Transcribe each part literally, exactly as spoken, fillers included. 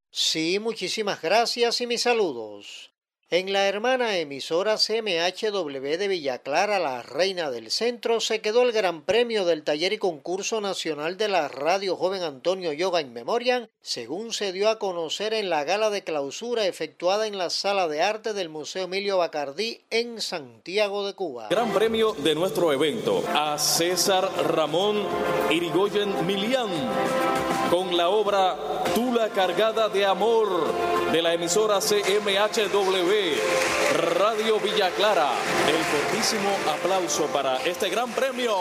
Sí, muchísimas gracias y mis saludos. En la hermana emisora C M H W de Villa Clara, la Reina del Centro, se quedó el Gran Premio del Taller y Concurso Nacional de la Radio Joven Antonio Yoga in Memoriam, según se dio a conocer en la gala de clausura efectuada en la Sala de Arte del Museo Emilio Bacardí en Santiago de Cuba. Gran premio de nuestro evento a César Ramón Irigoyen Milián con la obra Tula cargada de amor de la emisora C M H W Radio Villa Clara. El fortísimo aplauso para este gran premio.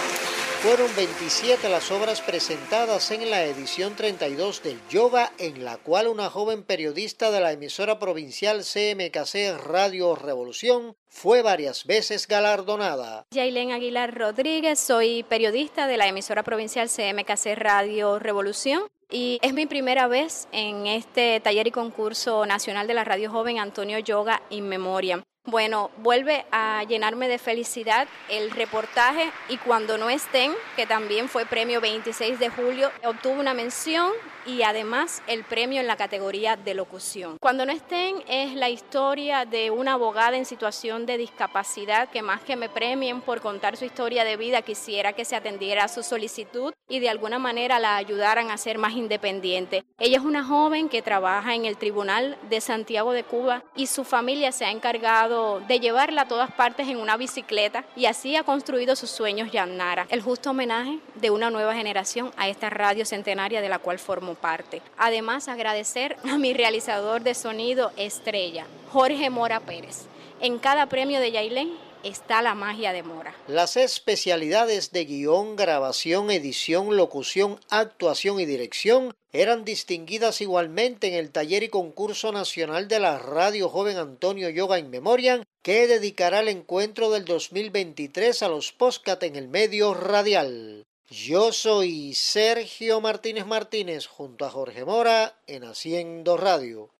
Fueron veintisiete las obras presentadas en la edición treinta y dos del Yoga, en la cual una joven periodista de la emisora provincial C M K C Radio Revolución fue varias veces galardonada. Yailén Aguilar Rodríguez, soy periodista de la emisora provincial C M K C Radio Revolución. Y es mi primera vez en este taller y concurso nacional de la Radio Joven Antonio Yoga in Memoriam. Bueno, vuelve a llenarme de felicidad el reportaje Y cuando no estén, que también fue premio veintiséis de julio, obtuvo una mención y además el premio en la categoría de locución. Cuando no estén es la historia de una abogada en situación de discapacidad que más que me premien por contar su historia de vida, quisiera que se atendiera a su solicitud y de alguna manera la ayudaran a ser más independiente. Ella es una joven que trabaja en el Tribunal de Santiago de Cuba y su familia se ha encargado de llevarla a todas partes en una bicicleta y así ha construido sus sueños Yamnara, el justo homenaje de una nueva generación a esta radio centenaria de la cual formo parte. Además, agradecer a mi realizador de sonido estrella, Jorge Mora Pérez. En cada premio de Yailén está la magia de Mora. Las especialidades de guión, grabación, edición, locución, actuación y dirección eran distinguidas igualmente en el taller y concurso nacional de la Radio Joven Antonio Yoga in Memoriam, que dedicará el encuentro del dos mil veintitrés a los podcast en el medio radial. Yo soy Sergio Martínez Martínez junto a Jorge Mora en Haciendo Radio.